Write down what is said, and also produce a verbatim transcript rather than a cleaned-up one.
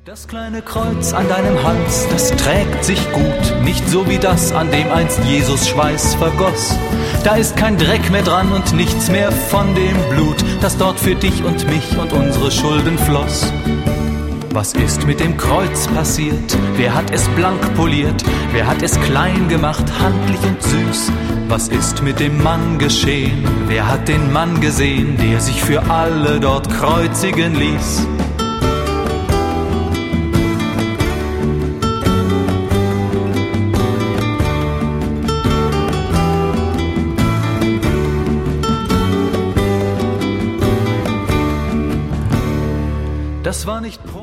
Das kleine Kreuz an deinem Hals, das trägt sich gut, nicht so wie das, an dem einst Jesus Schweiß vergoss. Da ist kein Dreck mehr dran und nichts mehr von dem Blut, das dort für dich und mich und unsere Schulden floss. Was ist mit dem Kreuz passiert? Wer hat es blank poliert? Wer hat es klein gemacht, handlich und süß? Was ist mit dem Mann geschehen? Wer hat den Mann gesehen, der sich für alle dort kreuzigen ließ? Das war nicht